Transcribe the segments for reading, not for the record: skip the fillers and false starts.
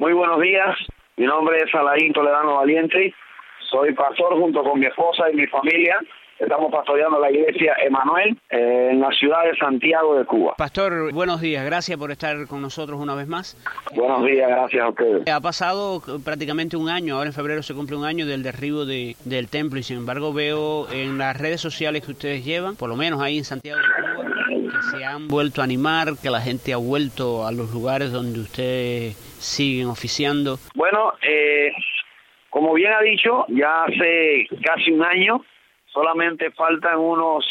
Muy buenos días, mi nombre es Alain Toledano Valiente, soy pastor junto con mi esposa y mi familia. Estamos pastoreando la iglesia Emanuel en la ciudad de Santiago de Cuba. Pastor, buenos días, gracias por estar con nosotros una vez más. Buenos días, gracias a ustedes. Ha pasado prácticamente un año, ahora en febrero se cumple un año del derribo del templo y sin embargo veo en las redes sociales que ustedes llevan, por lo menos ahí en Santiago de Cuba, que se han vuelto a animar, que la gente ha vuelto a los lugares donde ustedes siguen oficiando. Bueno, como bien ha dicho, ya hace casi un año, solamente faltan unos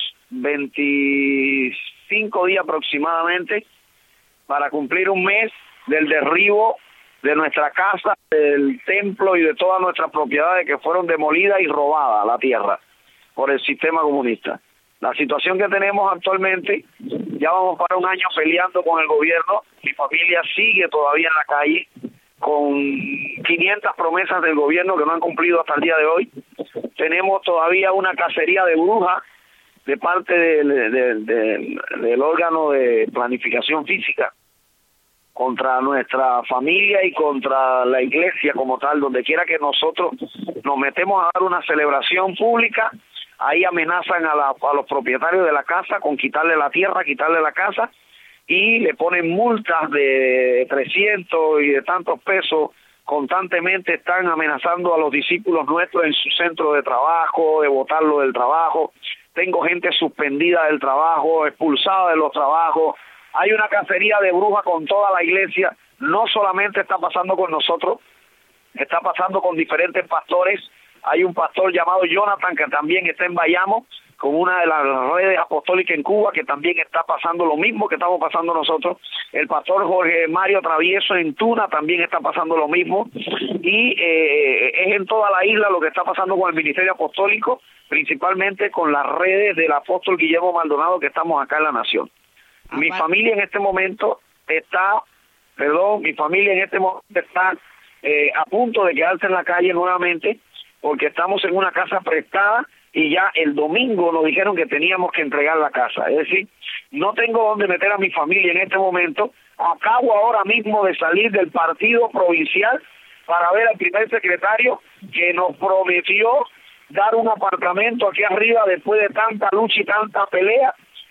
25 días aproximadamente para cumplir un mes del derribo de nuestra casa, del templo y de todas nuestras propiedades que fueron demolidas y robadas a la tierra por el sistema comunista. La situación que tenemos actualmente, ya vamos para un año peleando con el gobierno, mi familia sigue todavía en la calle con 500 promesas del gobierno que no han cumplido hasta el día de hoy. Tenemos todavía una cacería de brujas de parte del órgano de planificación física contra nuestra familia y contra la iglesia como tal. Donde quiera que nosotros nos metemos a dar una celebración pública, ahí amenazan a los propietarios de la casa con quitarle la tierra, quitarle la casa, y le ponen multas de 300 y de tantos pesos. Constantemente están amenazando a los discípulos nuestros en su centro de trabajo, de botarlo del trabajo. Tengo gente suspendida del trabajo, expulsada de los trabajos. Hay una cacería de brujas con toda la iglesia. No solamente está pasando con nosotros, está pasando con diferentes pastores. Hay un pastor llamado Jonathan que también está en Bayamo, con una de las redes apostólicas en Cuba, que también está pasando lo mismo que estamos pasando nosotros. El pastor Jorge Mario Travieso en Tuna también está pasando lo mismo. Y es en toda la isla lo que está pasando con el ministerio apostólico, principalmente con las redes del apóstol Guillermo Maldonado, que estamos acá en la nación. Mi familia en este momento está a punto de quedarse en la calle nuevamente, porque estamos en una casa prestada y ya el domingo nos dijeron que teníamos que entregar la casa. Es decir, no tengo dónde meter a mi familia en este momento. Acabo ahora mismo de salir del partido provincial para ver al primer secretario que nos prometió dar un apartamento aquí arriba después de tanta lucha y tanta pelea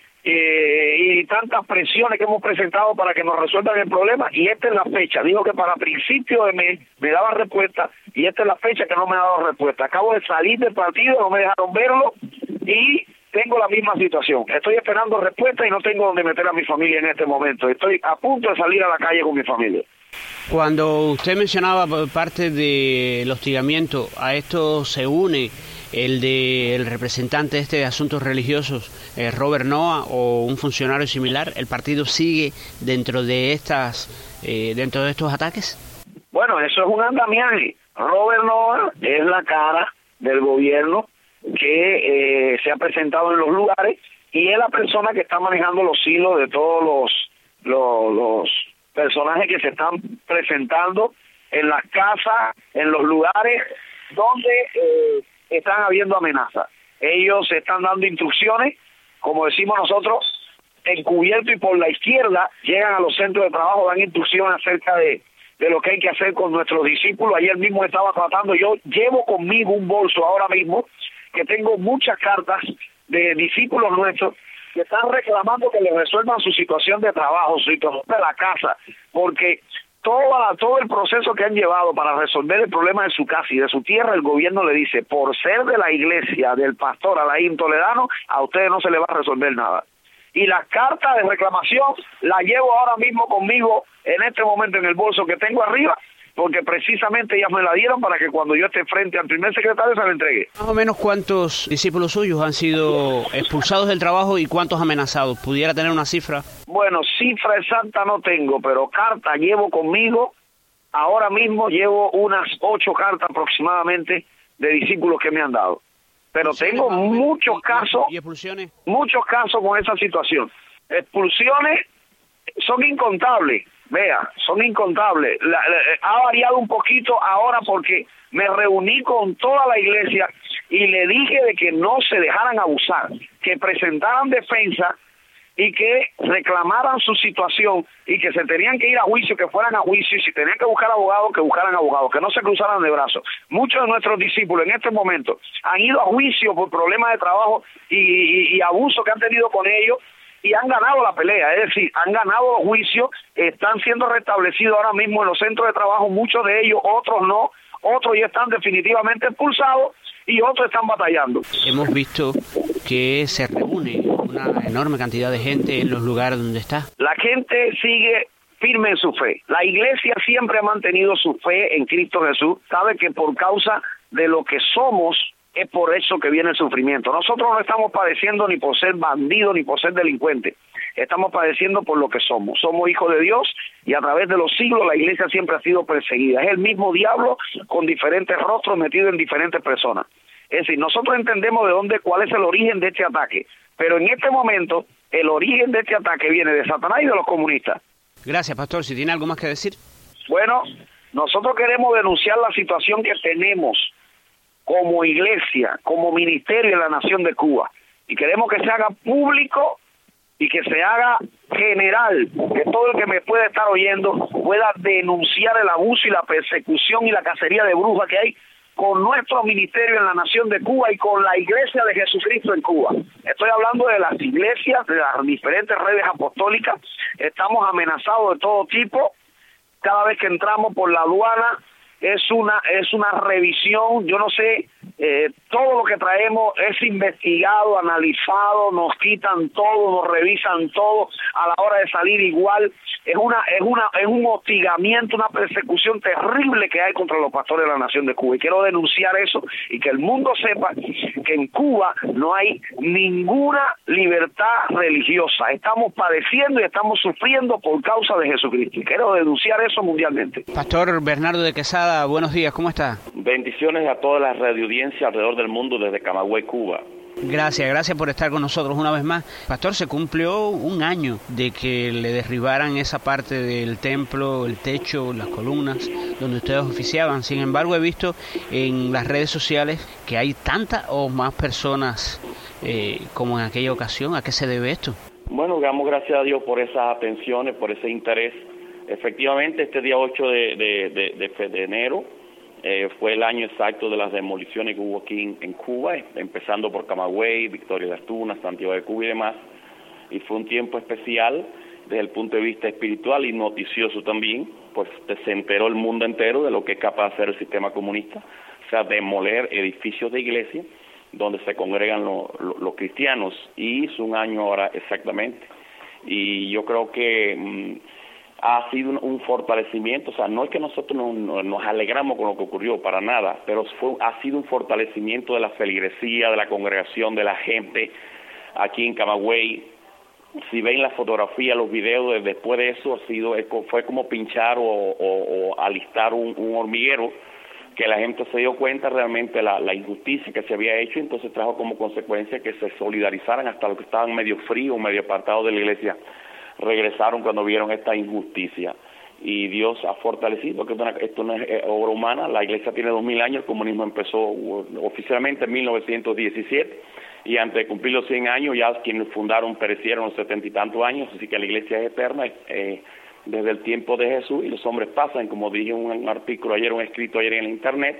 y tantas presiones que hemos presentado para que nos resuelvan el problema. Y esta es la fecha. Dijo que para principio de mes me daba respuesta y esta es la fecha que no me ha dado respuesta. Acabo de salir del partido, no me dejaron verlo y tengo la misma situación. Estoy esperando respuesta y no tengo donde meter a mi familia en este momento. Estoy a punto de salir a la calle con mi familia. Cuando usted mencionaba parte del hostigamiento, a esto se une el representante de asuntos religiosos, Robert Noah, o un funcionario similar. ¿El partido sigue dentro de estos ataques? Bueno, eso es un andamiaje. Robert Noah es la cara del gobierno que se ha presentado en los lugares y es la persona que está manejando los hilos de todos los personajes que se están presentando en las casas, en los lugares donde están habiendo amenazas. Ellos están dando instrucciones, como decimos nosotros, encubierto y por la izquierda, llegan a los centros de trabajo, dan instrucciones acerca de lo que hay que hacer con nuestros discípulos. Ayer mismo estaba tratando, yo llevo conmigo un bolso ahora mismo, que tengo muchas cartas de discípulos nuestros que están reclamando que les resuelvan su situación de trabajo, su situación de la casa, porque todo el proceso que han llevado para resolver el problema de su casa y de su tierra, el gobierno le dice, por ser de la iglesia del pastor Alain Toledano, a ustedes no se les va a resolver nada. Y la carta de reclamación la llevo ahora mismo conmigo en este momento en el bolso que tengo arriba, porque precisamente ellas me la dieron para que cuando yo esté frente al primer secretario se la entregue. Más o menos, ¿cuántos discípulos suyos han sido expulsados del trabajo y cuántos amenazados? ¿Pudiera tener una cifra? Bueno, cifra exacta no tengo, pero carta llevo conmigo. Ahora mismo llevo unas 8 cartas aproximadamente de discípulos que me han dado. Pero tengo muchos casos, muchos casos con esa situación. Expulsiones son incontables. Vea, son incontables. Ha variado un poquito ahora porque me reuní con toda la iglesia y le dije de que no se dejaran abusar, que presentaran defensa y que reclamaran su situación y que se tenían que ir a juicio, que fueran a juicio, y si tenían que buscar abogados, que buscaran abogados, que no se cruzaran de brazos. Muchos de nuestros discípulos en este momento han ido a juicio por problemas de trabajo y abuso que han tenido con ellos, y han ganado la pelea, es decir, han ganado los juicios, están siendo restablecidos ahora mismo en los centros de trabajo, muchos de ellos, otros no, otros ya están definitivamente expulsados y otros están batallando. Hemos visto que se reúne una enorme cantidad de gente en los lugares donde está. La gente sigue firme en su fe. La iglesia siempre ha mantenido su fe en Cristo Jesús, sabe que por causa de lo que somos, es por eso que viene el sufrimiento. Nosotros no estamos padeciendo ni por ser bandidos ni por ser delincuentes. Estamos padeciendo por lo que somos. Somos hijos de Dios y a través de los siglos la iglesia siempre ha sido perseguida. Es el mismo diablo con diferentes rostros metido en diferentes personas. Es decir, nosotros entendemos cuál es el origen de este ataque. Pero en este momento el origen de este ataque viene de Satanás y de los comunistas. Gracias, pastor. ¿Si tiene algo más que decir? Bueno, nosotros queremos denunciar la situación que tenemos como iglesia, como ministerio en la nación de Cuba, y queremos que se haga público y que se haga general, que todo el que me pueda estar oyendo pueda denunciar el abuso y la persecución y la cacería de brujas que hay con nuestro ministerio en la nación de Cuba y con la iglesia de Jesucristo en Cuba. Estoy hablando de las iglesias, de las diferentes redes apostólicas. Estamos amenazados de todo tipo. Cada vez que entramos por la aduana es una revisión. Yo no sé, todo lo que traemos es investigado, analizado, nos quitan todo, nos revisan todo a la hora de salir igual. Es un hostigamiento, una persecución terrible que hay contra los pastores de la nación de Cuba, y quiero denunciar eso y que el mundo sepa que en Cuba no hay ninguna libertad religiosa. Estamos padeciendo y estamos sufriendo por causa de Jesucristo, y quiero denunciar eso mundialmente. Pastor Bernardo de Quesada, buenos días, ¿cómo está? Bendiciones a toda la radioaudiencia alrededor del mundo desde Camagüey, Cuba. Gracias por estar con nosotros una vez más. Pastor, se cumplió un año de que le derribaran esa parte del templo, el techo, las columnas, donde ustedes oficiaban. Sin embargo, he visto en las redes sociales que hay tantas o más personas como en aquella ocasión. ¿A qué se debe esto? Bueno, damos gracias a Dios por esas atenciones, por ese interés. Efectivamente, este día 8 de enero fue el año exacto de las demoliciones que hubo aquí en Cuba, empezando por Camagüey, Victoria de Astuna, Santiago de Cuba y demás. Y fue un tiempo especial desde el punto de vista espiritual y noticioso también, pues se enteró el mundo entero de lo que es capaz de hacer el sistema comunista, o sea, demoler edificios de iglesia donde se congregan los cristianos, y hizo un año ahora exactamente. Y yo creo que ha sido un fortalecimiento, o sea, no es que nosotros nos alegramos con lo que ocurrió, para nada, pero ha sido un fortalecimiento de la feligresía, de la congregación, de la gente aquí en Camagüey. Si ven la fotografía, los videos, después de eso fue como pinchar o alistar un hormiguero, que la gente se dio cuenta realmente la injusticia que se había hecho, entonces trajo como consecuencia que se solidarizaran hasta los que estaban medio fríos, medio apartados de la iglesia. Regresaron cuando vieron esta injusticia, y Dios ha fortalecido, porque esto no es obra humana. La iglesia tiene 2000 años, el comunismo empezó oficialmente en 1917, y antes de cumplir los 100 años ya quienes fundaron perecieron los 70 y tantos años, así que la iglesia es eterna desde el tiempo de Jesús, y los hombres pasan, como dije en un artículo ayer, un escrito ayer en la internet.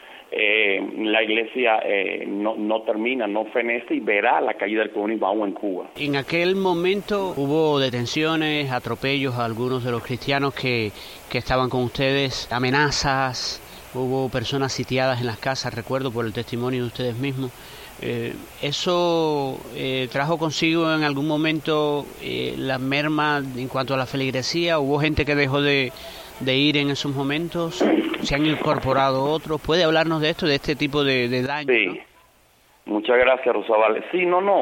La iglesia no termina, no fenece, y verá la caída del comunismo aún en Cuba. En aquel momento hubo detenciones, atropellos a algunos de los cristianos que estaban con ustedes, amenazas, hubo personas sitiadas en las casas, recuerdo por el testimonio de ustedes mismos. ¿Eso trajo consigo en algún momento la merma en cuanto a la feligresía? ¿Hubo gente que dejó de ir en esos momentos? ¿Se han incorporado otros? ¿Puede hablarnos de esto, de este tipo de daño? Sí. ¿No? Muchas gracias, Rosabal. Sí,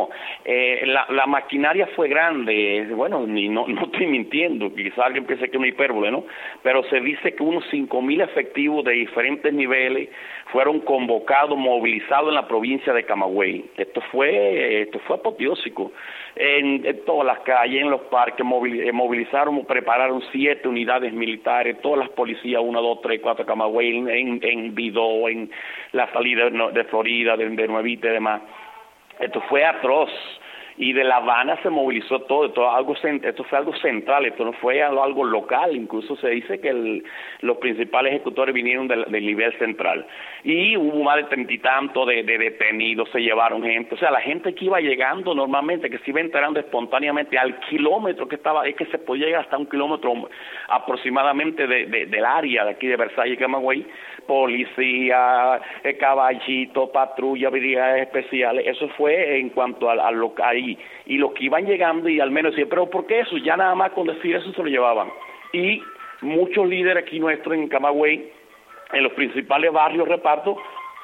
la maquinaria fue grande. Bueno, no estoy mintiendo, quizás alguien piense que es una hipérbole, ¿no? Pero se dice que unos 5,000 efectivos de diferentes niveles fueron convocados, movilizados en la provincia de Camagüey. Esto fue apoteósico. En todas las calles, en los parques, movilizaron, prepararon 7 unidades militares, todas las policías, 1, 2, 3, 4, Camagüey, en Vidó, en la salida de Florida, de Nuevita y demás. Esto fue atroz. y de La Habana se movilizó todo esto fue algo central, esto no fue algo local, incluso se dice que los principales ejecutores vinieron del nivel central, y hubo más de 30 y tanto de detenidos, se llevaron gente, o sea, la gente que iba llegando normalmente, que se iba enterando espontáneamente al kilómetro que estaba, es que se podía llegar hasta 1 kilómetro aproximadamente del área de aquí de Versalles y Camagüey, policía, caballito, patrulla, brigadas especiales, eso fue en cuanto a lo que ahí, y los que iban llegando y al menos decían, pero ¿por qué eso? Ya nada más con decir eso se lo llevaban. Y muchos líderes aquí nuestros en Camagüey, en los principales barrios reparto,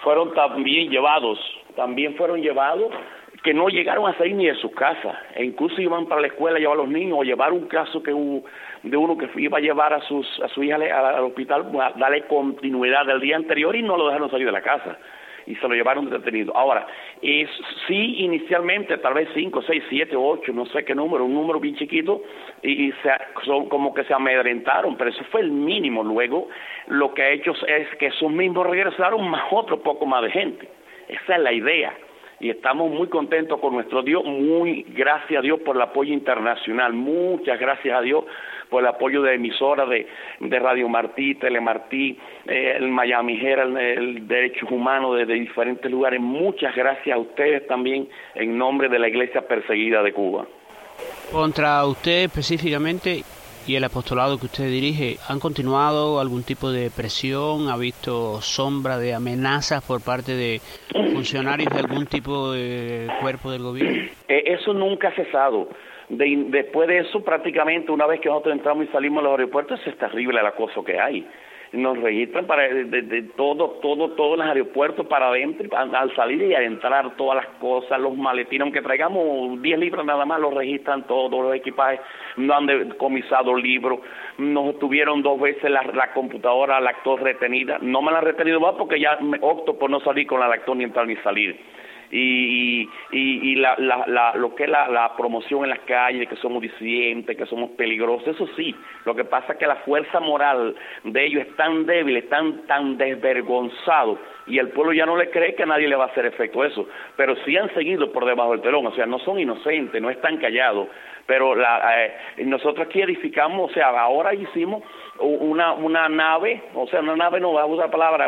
también fueron llevados, que no llegaron a salir ni de sus casas, e incluso iban para la escuela a llevar a los niños, o llevar un caso de uno que iba a llevar a su hija al hospital, a darle continuidad del día anterior, y no lo dejaron salir de la casa, y se lo llevaron detenido. Ahora, sí, inicialmente, tal vez 5, 6, 7, 8, no sé qué número, un número bien chiquito, y como que se amedrentaron, pero eso fue el mínimo. Luego, lo que ha hecho es que esos mismos regresaron más otro poco más de gente. Esa es la idea. Y estamos muy contentos con nuestro Dios, muy gracias a Dios por el apoyo internacional, muchas gracias a Dios por el apoyo de emisoras de Radio Martí, Telemartí, el Miami Herald, el Derechos Humanos de diferentes lugares. Muchas gracias a ustedes también en nombre de la Iglesia Perseguida de Cuba. Contra usted específicamente y el apostolado que usted dirige, ¿han continuado algún tipo de presión? ¿Ha visto sombra de amenazas por parte de funcionarios de algún tipo de cuerpo del gobierno? Eso nunca ha cesado. Después de eso, prácticamente, una vez que nosotros entramos y salimos a los aeropuertos, es terrible el acoso que hay. Nos registran de todo en los aeropuertos para adentro, al salir y al entrar todas las cosas, los maletines, aunque traigamos 10 libros nada más, los registran todos los equipajes, no han decomisado libros, nos tuvieron 2 veces la computadora lactó retenida, no me la han retenido más porque ya me opto por no salir con la lactó ni entrar ni salir. Y lo que es la promoción en las calles, que somos disidentes, que somos peligrosos, eso sí, lo que pasa es que la fuerza moral de ellos es tan débil, están tan desvergonzados, y el pueblo ya no le cree que a nadie le va a hacer efecto eso, pero sí han seguido por debajo del telón, o sea, no son inocentes, no están callados, pero nosotros aquí edificamos, o sea, ahora hicimos una nave, o sea, una nave, no voy a usar la palabra,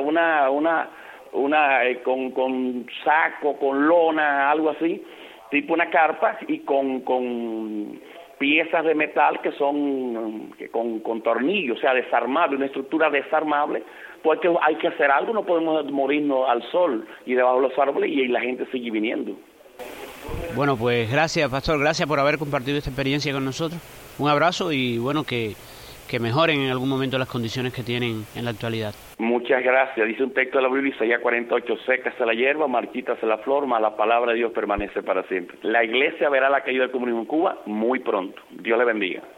con saco, con lona, algo así, tipo una carpa, y con piezas de metal que son con tornillos, o sea, desarmable, una estructura desarmable, porque hay que hacer algo, no podemos morirnos al sol y debajo de los árboles, y la gente sigue viniendo. Bueno, pues gracias, pastor, gracias por haber compartido esta experiencia con nosotros. Un abrazo y bueno, que mejoren en algún momento las condiciones que tienen en la actualidad. Muchas gracias. Dice un texto de la Biblia, Isaías 48, sécase la hierba, marchítase la flor, mas la palabra de Dios permanece para siempre. La iglesia verá la caída del comunismo en Cuba muy pronto. Dios le bendiga.